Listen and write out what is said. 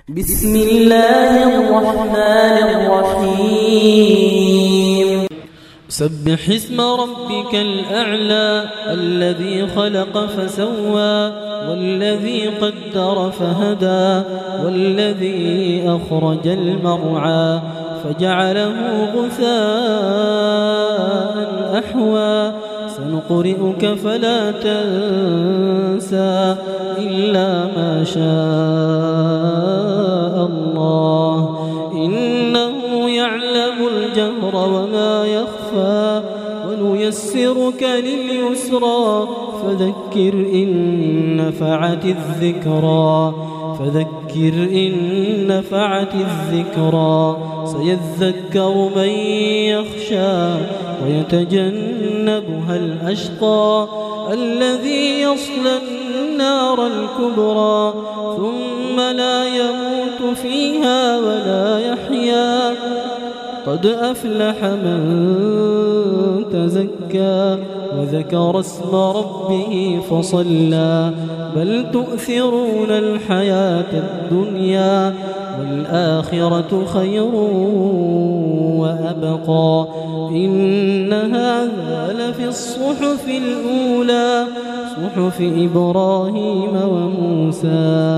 بسم الله الرحمن الرحيم سبح اسم ربك الأعلى الذي خلق فسوى والذي قدر فهدى والذي أخرج المرعى فجعله غثاء أحوى سنقرئك فلا تنسى إلا ما شاء الله إنه يعلم الجهر وما يخفى ونيسرك لليسرى فذكر إن نفعت الذكرى سيذكر من يخشى ويتجنبها الأشقى الذي يصلى النار الكبرى ثم لا يموت فيها ولا يحيا قد أفلح من تزكى وذكر اسم ربه فصلى بل تؤثرون الحياة الدنيا والآخرة خير وأبقى إن هذا لفي الصحف الأولى صحف إبراهيم وموسى.